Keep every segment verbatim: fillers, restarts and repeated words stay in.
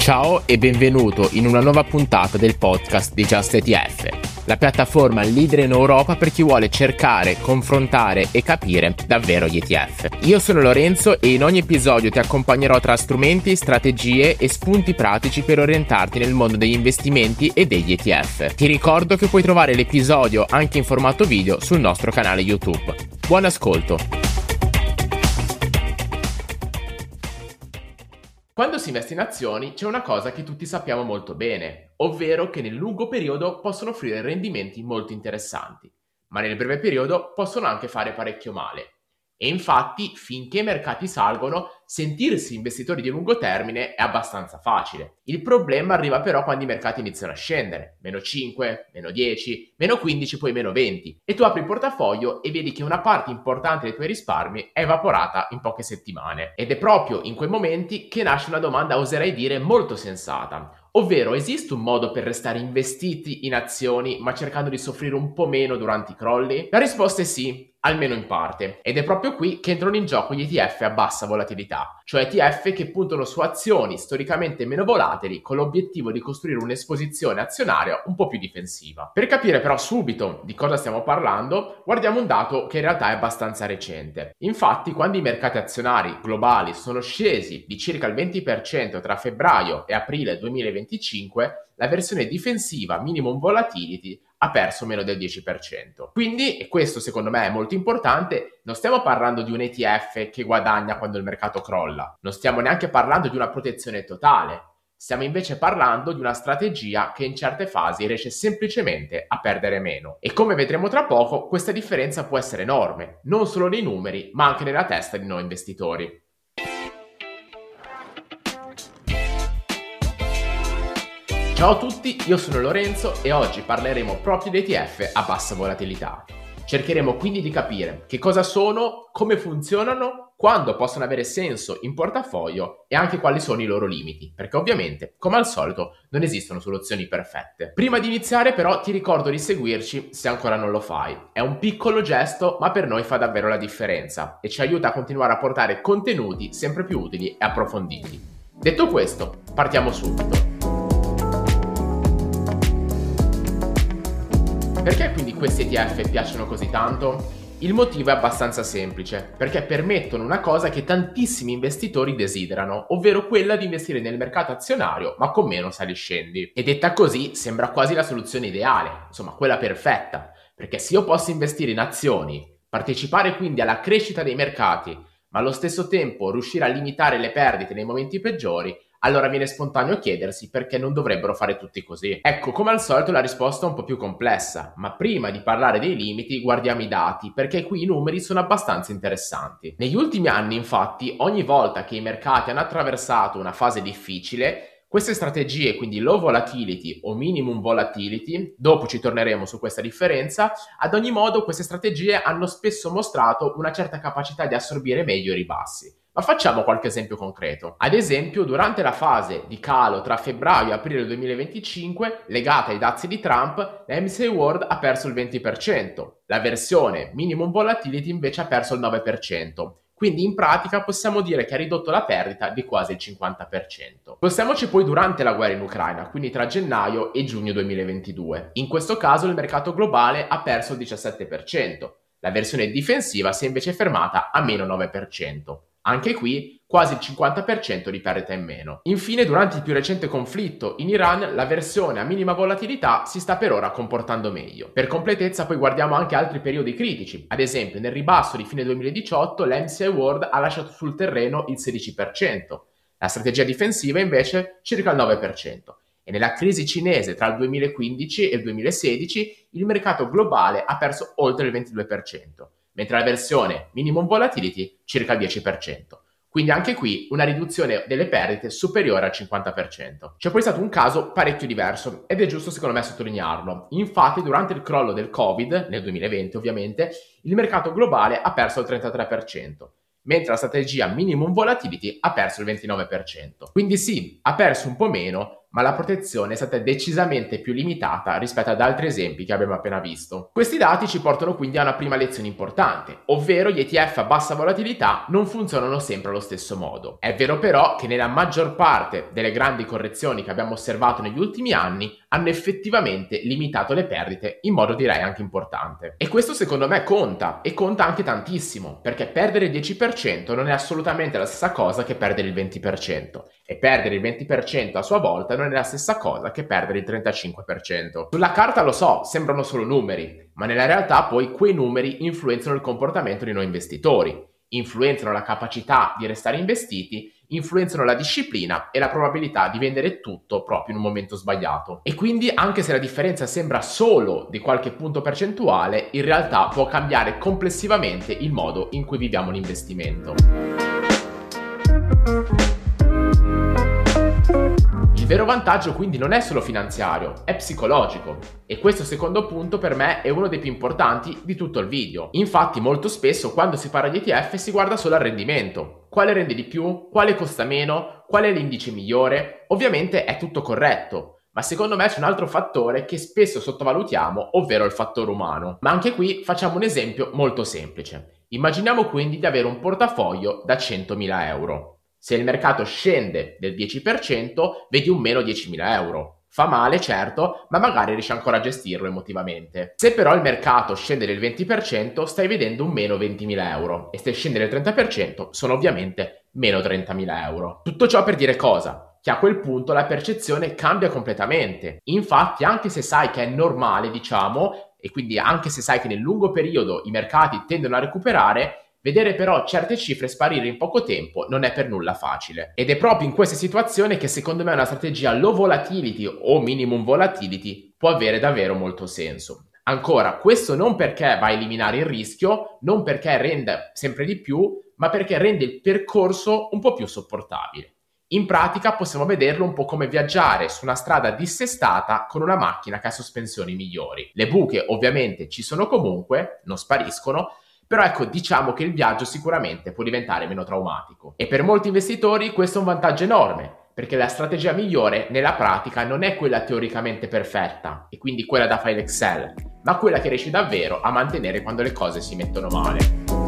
Ciao e benvenuto in una nuova puntata del podcast di Just E T F, la piattaforma leader in Europa per chi vuole cercare, confrontare e capire davvero gli E T F. Io sono Lorenzo e in ogni episodio ti accompagnerò tra strumenti, strategie e spunti pratici per orientarti nel mondo degli investimenti e degli E T F. Ti ricordo che puoi trovare l'episodio anche in formato video sul nostro canale YouTube. Buon ascolto! Quando si investe in azioni c'è una cosa che tutti sappiamo molto bene, ovvero che nel lungo periodo possono offrire rendimenti molto interessanti, ma nel breve periodo possono anche fare parecchio male. E infatti, finché i mercati salgono, sentirsi investitori di lungo termine è abbastanza facile. Il problema arriva però quando i mercati iniziano a scendere, meno cinque, meno dieci, meno quindici, poi meno venti, e tu apri il portafoglio e vedi che una parte importante dei tuoi risparmi è evaporata in poche settimane. Ed è proprio in quei momenti che nasce una domanda, oserei dire, molto sensata. Ovvero, esiste un modo per restare investiti in azioni ma cercando di soffrire un po' meno durante i crolli? La risposta è sì, almeno in parte. Ed è proprio qui che entrano in gioco gli E T F a bassa volatilità, cioè E T F che puntano su azioni storicamente meno volatili con l'obiettivo di costruire un'esposizione azionaria un po' più difensiva. Per capire però subito di cosa stiamo parlando, guardiamo un dato che in realtà è abbastanza recente. Infatti, quando i mercati azionari globali sono scesi di circa il venti per cento tra febbraio e aprile duemilaventicinque, la versione difensiva minimum volatility ha perso meno del dieci per cento. Quindi, e questo secondo me è molto importante, non stiamo parlando di un E T F che guadagna quando il mercato crolla, non stiamo neanche parlando di una protezione totale, stiamo invece parlando di una strategia che in certe fasi riesce semplicemente a perdere meno. E come vedremo tra poco, questa differenza può essere enorme, non solo nei numeri, ma anche nella testa di noi investitori. Ciao a tutti, io sono Lorenzo e oggi parleremo proprio di E T F a bassa volatilità. Cercheremo quindi di capire che cosa sono, come funzionano, quando possono avere senso in portafoglio e anche quali sono i loro limiti, perché ovviamente, come al solito, non esistono soluzioni perfette. Prima di iniziare però ti ricordo di seguirci se ancora non lo fai. È un piccolo gesto, ma per noi fa davvero la differenza e ci aiuta a continuare a portare contenuti sempre più utili e approfonditi. Detto questo, partiamo subito. Perché quindi questi E T F piacciono così tanto? Il motivo è abbastanza semplice, perché permettono una cosa che tantissimi investitori desiderano, ovvero quella di investire nel mercato azionario ma con meno sali-scendi. E detta così sembra quasi la soluzione ideale, insomma quella perfetta, perché se io posso investire in azioni, partecipare quindi alla crescita dei mercati, ma allo stesso tempo riuscire a limitare le perdite nei momenti peggiori, allora viene spontaneo chiedersi perché non dovrebbero fare tutti così. Ecco, come al solito la risposta è un po' più complessa, ma prima di parlare dei limiti guardiamo i dati, perché qui i numeri sono abbastanza interessanti. Negli ultimi anni, infatti, ogni volta che i mercati hanno attraversato una fase difficile, queste strategie, quindi low volatility o minimum volatility, dopo ci torneremo su questa differenza, ad ogni modo queste strategie hanno spesso mostrato una certa capacità di assorbire meglio i ribassi. Ma facciamo qualche esempio concreto. Ad esempio, durante la fase di calo tra febbraio e aprile duemilaventicinque, legata ai dazi di Trump, la M S C I World ha perso il venti per cento, la versione minimum volatility invece ha perso il nove per cento. Quindi in pratica possiamo dire che ha ridotto la perdita di quasi il cinquanta per cento. Spostiamoci poi durante la guerra in Ucraina, quindi tra gennaio e giugno duemilaventidue. In questo caso il mercato globale ha perso il diciassette per cento. La versione difensiva si è invece fermata a meno nove per cento. Anche qui quasi il cinquanta per cento di perdita in meno. Infine, durante il più recente conflitto in Iran, la versione a minima volatilità si sta per ora comportando meglio. Per completezza poi guardiamo anche altri periodi critici. Ad esempio, nel ribasso di fine duemiladiciotto la M S C I World ha lasciato sul terreno il sedici per cento. La strategia difensiva invece circa il nove per cento. E nella crisi cinese tra il duemilaquindici e il duemilasedici il mercato globale ha perso oltre il ventidue per cento. Mentre la versione minimum volatility circa il dieci per cento. Quindi anche qui una riduzione delle perdite superiore al cinquanta per cento. C'è poi stato un caso parecchio diverso ed è giusto secondo me sottolinearlo. Infatti durante il crollo del Covid, nel duemilaventi ovviamente, il mercato globale ha perso il trentatré per cento, mentre la strategia minimum volatility ha perso il ventinove per cento. Quindi sì, ha perso un po' meno, ma la protezione è stata decisamente più limitata rispetto ad altri esempi che abbiamo appena visto. Questi dati ci portano quindi a una prima lezione importante, ovvero gli E T F a bassa volatilità non funzionano sempre allo stesso modo. È vero però che nella maggior parte delle grandi correzioni che abbiamo osservato negli ultimi anni hanno effettivamente limitato le perdite in modo direi anche importante. E questo secondo me conta, e conta anche tantissimo, perché perdere il dieci per cento non è assolutamente la stessa cosa che perdere il venti per cento, e perdere il venti per cento a sua volta non è la stessa cosa che perdere il trentacinque per cento. Sulla carta lo so, sembrano solo numeri, ma nella realtà poi quei numeri influenzano il comportamento di noi investitori, influenzano la capacità di restare investiti, influenzano la disciplina e la probabilità di vendere tutto proprio in un momento sbagliato. E quindi anche se la differenza sembra solo di qualche punto percentuale, in realtà può cambiare complessivamente il modo in cui viviamo l'investimento. Il vero vantaggio quindi non è solo finanziario, è psicologico, e questo secondo punto per me è uno dei più importanti di tutto il video. Infatti molto spesso quando si parla di E T F si guarda solo al rendimento. Quale rende di più? Quale costa meno? Qual è l'indice migliore? Ovviamente è tutto corretto, ma secondo me c'è un altro fattore che spesso sottovalutiamo, ovvero il fattore umano. Ma anche qui facciamo un esempio molto semplice. Immaginiamo quindi di avere un portafoglio da centomila euro. Se il mercato scende del dieci per cento, vedi un meno diecimila euro. Fa male, certo, ma magari riesci ancora a gestirlo emotivamente. Se però il mercato scende del venti per cento, stai vedendo un meno ventimila euro. E se scende del trenta per cento, sono ovviamente meno trentamila euro. Tutto ciò per dire cosa? Che a quel punto la percezione cambia completamente. Infatti, anche se sai che è normale, diciamo, e quindi anche se sai che nel lungo periodo i mercati tendono a recuperare, vedere però certe cifre sparire in poco tempo non è per nulla facile. Ed è proprio in queste situazioni che secondo me una strategia low volatility o minimum volatility può avere davvero molto senso. Ancora, questo non perché va a eliminare il rischio, non perché renda sempre di più, ma perché rende il percorso un po' più sopportabile. In pratica possiamo vederlo un po' come viaggiare su una strada dissestata con una macchina che ha sospensioni migliori. Le buche ovviamente ci sono comunque, non spariscono, però ecco, diciamo che il viaggio sicuramente può diventare meno traumatico. E per molti investitori questo è un vantaggio enorme, perché la strategia migliore nella pratica non è quella teoricamente perfetta, e quindi quella da file Excel, ma quella che riesci davvero a mantenere quando le cose si mettono male.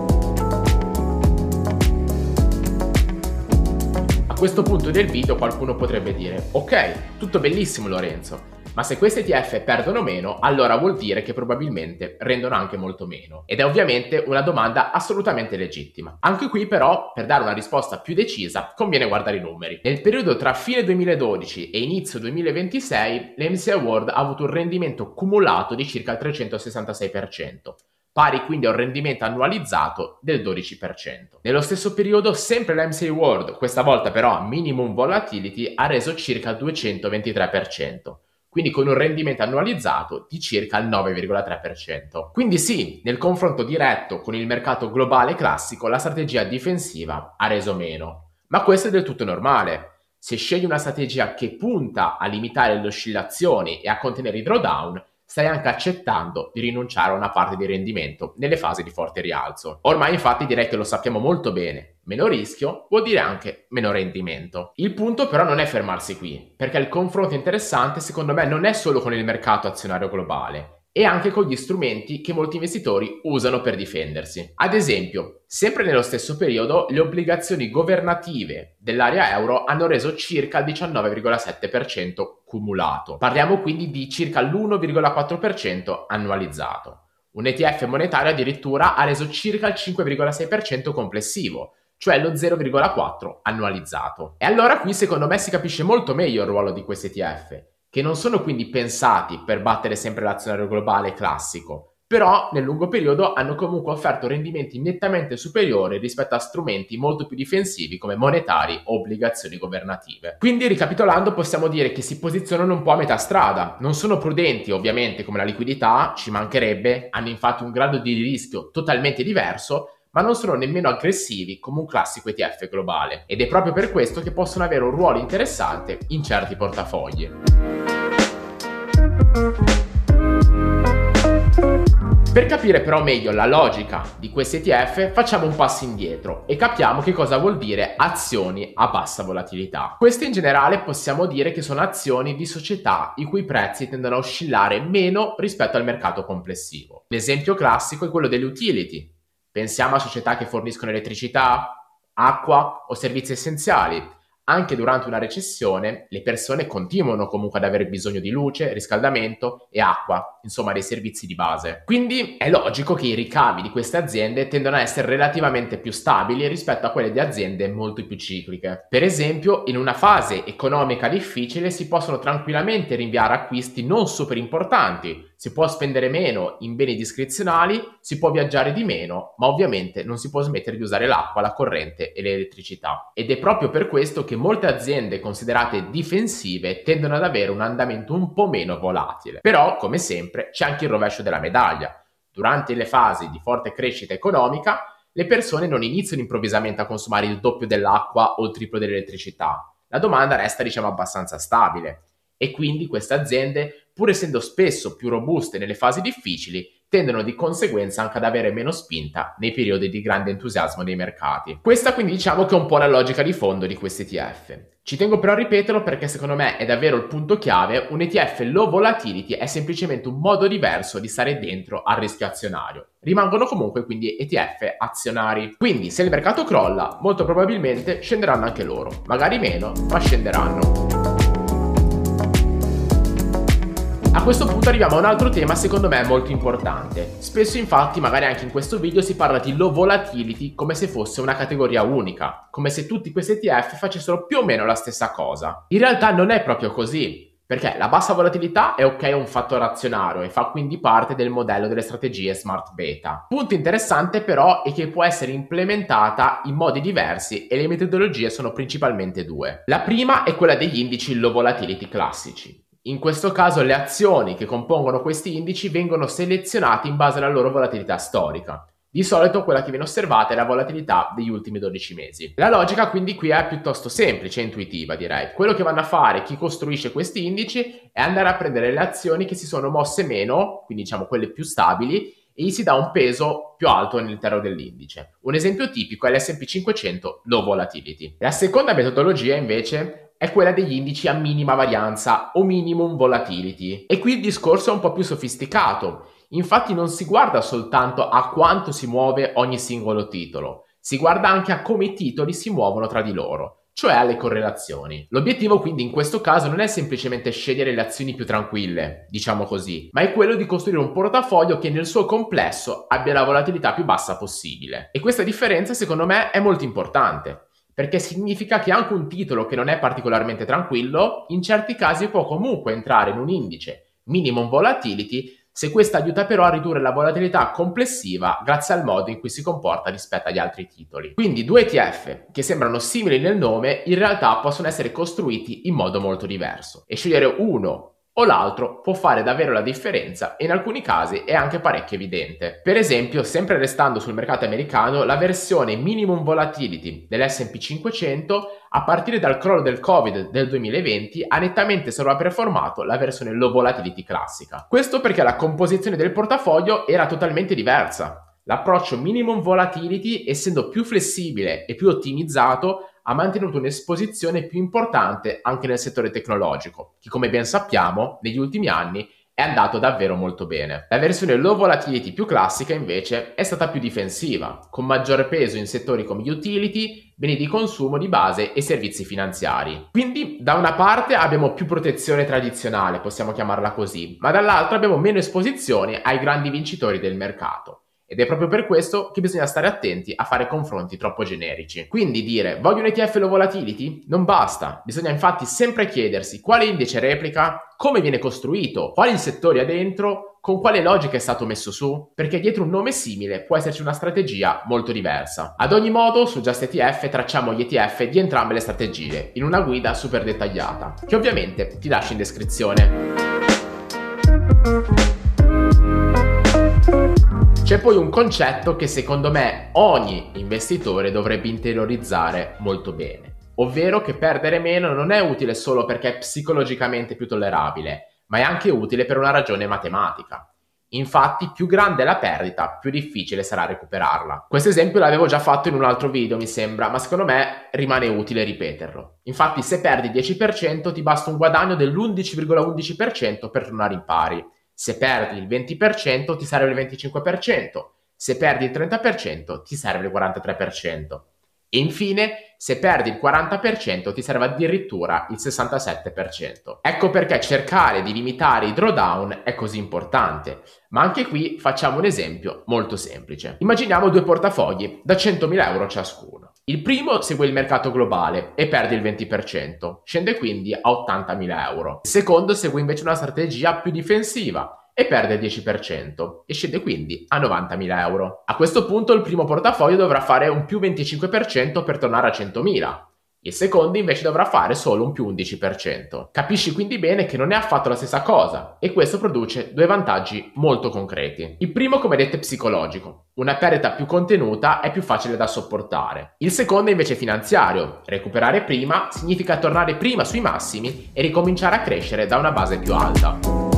A questo punto del video qualcuno potrebbe dire: ok, tutto bellissimo Lorenzo, ma se questi E T F perdono meno, allora vuol dire che probabilmente rendono anche molto meno. Ed è ovviamente una domanda assolutamente legittima. Anche qui però, per dare una risposta più decisa, conviene guardare i numeri. Nel periodo tra fine duemiladodici e inizio duemilaventisei, l'M S C I World ha avuto un rendimento cumulato di circa il trecentosessantasei per cento. Pari quindi a un rendimento annualizzato del dodici per cento. Nello stesso periodo, sempre l'M S C I World, questa volta però a minimum volatility, ha reso circa il duecentoventitré per cento. Quindi con un rendimento annualizzato di circa il nove virgola tre per cento. Quindi sì, nel confronto diretto con il mercato globale classico, la strategia difensiva ha reso meno. Ma questo è del tutto normale. Se scegli una strategia che punta a limitare le oscillazioni e a contenere i drawdown, stai anche accettando di rinunciare a una parte di rendimento nelle fasi di forte rialzo. Ormai infatti direi che lo sappiamo molto bene. Meno rischio vuol dire anche meno rendimento. Il punto però non è fermarsi qui, perché il confronto interessante secondo me non è solo con il mercato azionario globale, e anche con gli strumenti che molti investitori usano per difendersi. Ad esempio, sempre nello stesso periodo, le obbligazioni governative dell'area euro hanno reso circa il diciannove virgola sette per cento cumulato. Parliamo quindi di circa l'uno virgola quattro per cento annualizzato. Un E T F monetario addirittura ha reso circa il cinque virgola sei per cento complessivo, cioè lo zero virgola quattro per cento annualizzato. E allora qui secondo me si capisce molto meglio il ruolo di questi E T F, che non sono quindi pensati per battere sempre l'azionario globale classico, però nel lungo periodo hanno comunque offerto rendimenti nettamente superiori rispetto a strumenti molto più difensivi come monetari o obbligazioni governative. Quindi ricapitolando possiamo dire che si posizionano un po' a metà strada, non sono prudenti ovviamente come la liquidità, ci mancherebbe, hanno infatti un grado di rischio totalmente diverso, ma non sono nemmeno aggressivi come un classico E T F globale, ed è proprio per questo che possono avere un ruolo interessante in certi portafogli. Per capire però meglio la logica di questi E T F facciamo un passo indietro e capiamo che cosa vuol dire azioni a bassa volatilità. Queste in generale possiamo dire che sono azioni di società i cui prezzi tendono a oscillare meno rispetto al mercato complessivo. L'esempio classico è quello delle utility. Pensiamo a società che forniscono elettricità, acqua o servizi essenziali. Anche durante una recessione le persone continuano comunque ad avere bisogno di luce, riscaldamento e acqua, insomma dei servizi di base. Quindi è logico che i ricavi di queste aziende tendano a essere relativamente più stabili rispetto a quelli di aziende molto più cicliche. Per esempio, in una fase economica difficile si possono tranquillamente rinviare acquisti non super importanti, si può spendere meno in beni discrezionali, si può viaggiare di meno, ma ovviamente non si può smettere di usare l'acqua, la corrente e l'elettricità. Ed è proprio per questo che molte aziende considerate difensive tendono ad avere un andamento un po' meno volatile. Però, come sempre, c'è anche il rovescio della medaglia. Durante le fasi di forte crescita economica, le persone non iniziano improvvisamente a consumare il doppio dell'acqua o il triplo dell'elettricità. La domanda resta, diciamo, abbastanza stabile. E quindi queste aziende, pur essendo spesso più robuste nelle fasi difficili, tendono di conseguenza anche ad avere meno spinta nei periodi di grande entusiasmo dei mercati. Questa quindi diciamo che è un po' la logica di fondo di questi E T F. Ci tengo però a ripeterlo perché secondo me è davvero il punto chiave. Un E T F low volatility è semplicemente un modo diverso di stare dentro al rischio azionario. Rimangono comunque quindi E T F azionari. Quindi se il mercato crolla, molto probabilmente scenderanno anche loro. Magari meno, ma scenderanno. A questo punto arriviamo a un altro tema secondo me molto importante. Spesso infatti, magari anche in questo video, si parla di low volatility come se fosse una categoria unica, come se tutti questi E T F facessero più o meno la stessa cosa. In realtà non è proprio così, perché la bassa volatilità è ok un fattore azionario e fa quindi parte del modello delle strategie smart beta. Punto interessante però è che può essere implementata in modi diversi e le metodologie sono principalmente due. La prima è quella degli indici low volatility classici. In questo caso le azioni che compongono questi indici vengono selezionate in base alla loro volatilità storica. Di solito quella che viene osservata è la volatilità degli ultimi dodici mesi. La logica quindi qui è piuttosto semplice e intuitiva, direi. Quello che vanno a fare chi costruisce questi indici è andare a prendere le azioni che si sono mosse meno, quindi diciamo quelle più stabili, e gli si dà un peso più alto all'interno dell'indice. Un esempio tipico è l'S and P cinquecento low volatility. La seconda metodologia invece è quella degli indici a minima varianza o minimum volatility. E qui il discorso è un po' più sofisticato. Infatti non si guarda soltanto a quanto si muove ogni singolo titolo, si guarda anche a come i titoli si muovono tra di loro, cioè alle correlazioni. L'obiettivo quindi in questo caso non è semplicemente scegliere le azioni più tranquille, diciamo così, ma è quello di costruire un portafoglio che nel suo complesso abbia la volatilità più bassa possibile. E questa differenza secondo me è molto importante, perché significa che anche un titolo che non è particolarmente tranquillo, in certi casi può comunque entrare in un indice minimum volatility se questa aiuta però a ridurre la volatilità complessiva grazie al modo in cui si comporta rispetto agli altri titoli. Quindi due E T F che sembrano simili nel nome in realtà possono essere costruiti in modo molto diverso e scegliere uno o l'altro può fare davvero la differenza e in alcuni casi è anche parecchio evidente. Per esempio, sempre restando sul mercato americano, la versione minimum volatility dell'S and P cinquecento a partire dal crollo del Covid del duemilaventi ha nettamente sovraperformato la versione low volatility classica. Questo perché la composizione del portafoglio era totalmente diversa. L'approccio minimum volatility, essendo più flessibile e più ottimizzato, ha mantenuto un'esposizione più importante anche nel settore tecnologico, che come ben sappiamo negli ultimi anni è andato davvero molto bene. La versione low volatility più classica invece è stata più difensiva, con maggiore peso in settori come utility, beni di consumo di base e servizi finanziari. Quindi da una parte abbiamo più protezione tradizionale, possiamo chiamarla così, ma dall'altra abbiamo meno esposizione ai grandi vincitori del mercato. Ed è proprio per questo che bisogna stare attenti a fare confronti troppo generici. Quindi dire voglio un E T F low volatility? Non basta, bisogna infatti sempre chiedersi quale indice replica, come viene costruito, quali settori ha dentro, con quale logica è stato messo su, perché dietro un nome simile può esserci una strategia molto diversa. Ad ogni modo su Just E T F tracciamo gli E T F di entrambe le strategie in una guida super dettagliata, che ovviamente ti lascio in descrizione. C'è poi un concetto che secondo me ogni investitore dovrebbe interiorizzare molto bene, ovvero che perdere meno non è utile solo perché è psicologicamente più tollerabile, ma è anche utile per una ragione matematica. Infatti, più grande è la perdita, più difficile sarà recuperarla. Questo esempio l'avevo già fatto in un altro video, mi sembra, ma secondo me rimane utile ripeterlo. Infatti, se perdi il dieci per cento ti basta un guadagno dell'undici virgola undici per cento per tornare in pari. Se perdi il venti per cento ti serve il venticinque per cento. Se perdi il trenta per cento ti serve il quarantatré per cento. E infine, se perdi il quaranta per cento ti serve addirittura il sessantasette per cento. Ecco perché cercare di limitare i drawdown è così importante. Ma anche qui facciamo un esempio molto semplice. Immaginiamo due portafogli da centomila euro ciascuno. Il primo segue il mercato globale e perde il venti per cento, scende quindi a ottantamila euro. Il secondo segue invece una strategia più difensiva e perde il dieci per cento e scende quindi a novantamila euro. A questo punto il primo portafoglio dovrà fare un più venticinque per cento per tornare a centomila. Il secondo invece dovrà fare solo un più undici per cento. Capisci quindi bene che non è affatto la stessa cosa e questo produce due vantaggi molto concreti. Il primo, come detto, è psicologico. Una perdita più contenuta è più facile da sopportare. Il secondo invece è finanziario. Recuperare prima significa tornare prima sui massimi e ricominciare a crescere da una base più alta.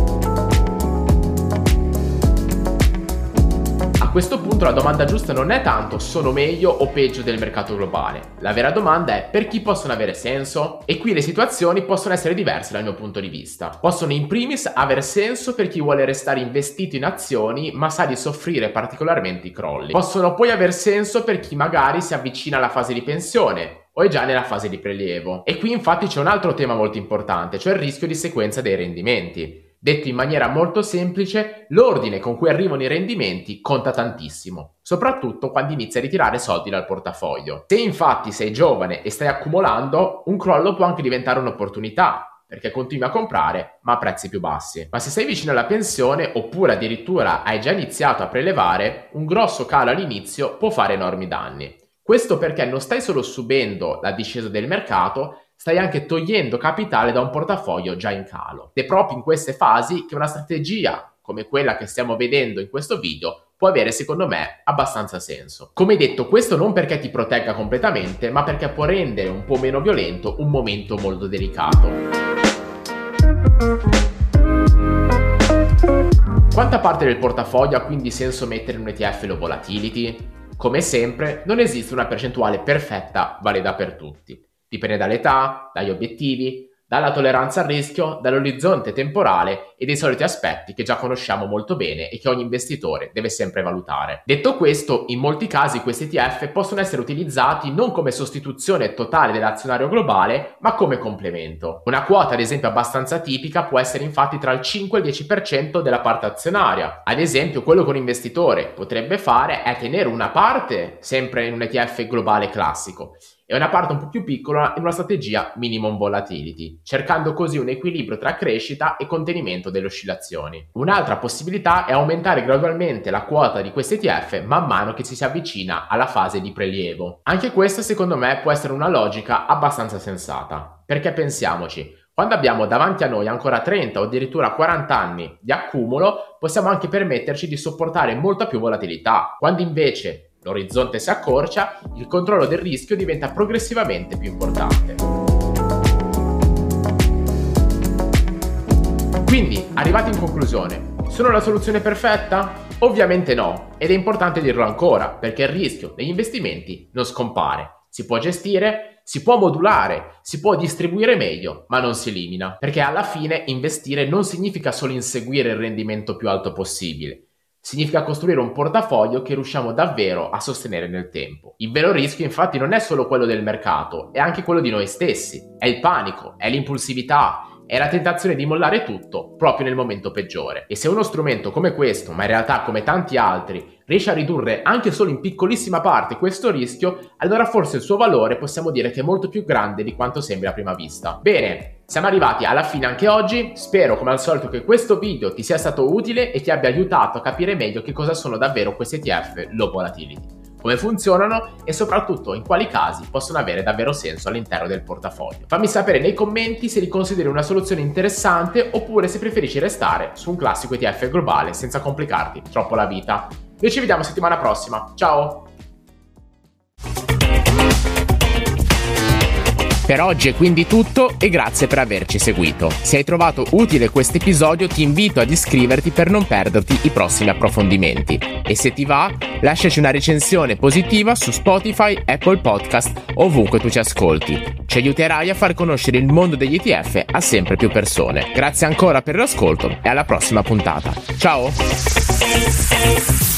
A questo punto la domanda giusta non è tanto sono meglio o peggio del mercato globale. La vera domanda è per chi possono avere senso? E qui le situazioni possono essere diverse dal mio punto di vista. Possono in primis avere senso per chi vuole restare investito in azioni ma sa di soffrire particolarmente i crolli. Possono poi aver senso per chi magari si avvicina alla fase di pensione o è già nella fase di prelievo. E qui infatti c'è un altro tema molto importante, cioè il rischio di sequenza dei rendimenti. Detto in maniera molto semplice, l'ordine con cui arrivano i rendimenti conta tantissimo, soprattutto quando inizi a ritirare soldi dal portafoglio. Se infatti sei giovane e stai accumulando, un crollo può anche diventare un'opportunità, perché continui a comprare ma a prezzi più bassi. Ma se sei vicino alla pensione oppure addirittura hai già iniziato a prelevare, un grosso calo all'inizio può fare enormi danni. Questo perché non stai solo subendo la discesa del mercato, stai anche togliendo capitale da un portafoglio già in calo. Ed è proprio in queste fasi che una strategia come quella che stiamo vedendo in questo video può avere, secondo me, abbastanza senso. Come detto, questo non perché ti protegga completamente, ma perché può rendere un po' meno violento un momento molto delicato. Quanta parte del portafoglio ha quindi senso mettere in un E T F low volatility? Come sempre, non esiste una percentuale perfetta valida per tutti. Dipende dall'età, dagli obiettivi, dalla tolleranza al rischio, dall'orizzonte temporale e dei soliti aspetti che già conosciamo molto bene e che ogni investitore deve sempre valutare. Detto questo, in molti casi questi E T F possono essere utilizzati non come sostituzione totale dell'azionario globale, ma come complemento. Una quota, ad esempio, abbastanza tipica può essere infatti tra il cinque e il dieci per cento della parte azionaria. Ad esempio, quello che un investitore potrebbe fare è tenere una parte sempre in un E T F globale classico e una parte un po' più piccola in una strategia minimum volatility, cercando così un equilibrio tra crescita e contenimento delle oscillazioni. Un'altra possibilità è aumentare gradualmente la quota di questi E T F man mano che ci si avvicina alla fase di prelievo. Anche questa, secondo me, può essere una logica abbastanza sensata, perché pensiamoci, quando abbiamo davanti a noi ancora trenta o addirittura quaranta anni di accumulo, possiamo anche permetterci di sopportare molta più volatilità. Quando invece l'orizzonte si accorcia, il controllo del rischio diventa progressivamente più importante. Quindi, arrivati in conclusione, sono la soluzione perfetta? Ovviamente no, ed è importante dirlo ancora, perché il rischio degli investimenti non scompare. Si può gestire, si può modulare, si può distribuire meglio, ma non si elimina. Perché alla fine investire non significa solo inseguire il rendimento più alto possibile. Significa costruire un portafoglio che riusciamo davvero a sostenere nel tempo. Il vero rischio infatti non è solo quello del mercato, è anche quello di noi stessi. È il panico, è l'impulsività, è la tentazione di mollare tutto proprio nel momento peggiore. E se uno strumento come questo, ma in realtà come tanti altri, riesce a ridurre anche solo in piccolissima parte questo rischio, allora forse il suo valore possiamo dire che è molto più grande di quanto sembri a prima vista. Bene, siamo arrivati alla fine anche oggi, spero come al solito che questo video ti sia stato utile e ti abbia aiutato a capire meglio che cosa sono davvero questi E T F low volatility, come funzionano e soprattutto in quali casi possono avere davvero senso all'interno del portafoglio. Fammi sapere nei commenti se li consideri una soluzione interessante oppure se preferisci restare su un classico E T F globale senza complicarti troppo la vita. Noi ci vediamo settimana prossima, ciao! Per oggi è quindi tutto e grazie per averci seguito. Se hai trovato utile questo episodio ti invito ad iscriverti per non perderti i prossimi approfondimenti. E se ti va, lasciaci una recensione positiva su Spotify, Apple Podcast, ovunque tu ci ascolti. Ci aiuterai a far conoscere il mondo degli E T F a sempre più persone. Grazie ancora per l'ascolto e alla prossima puntata. Ciao!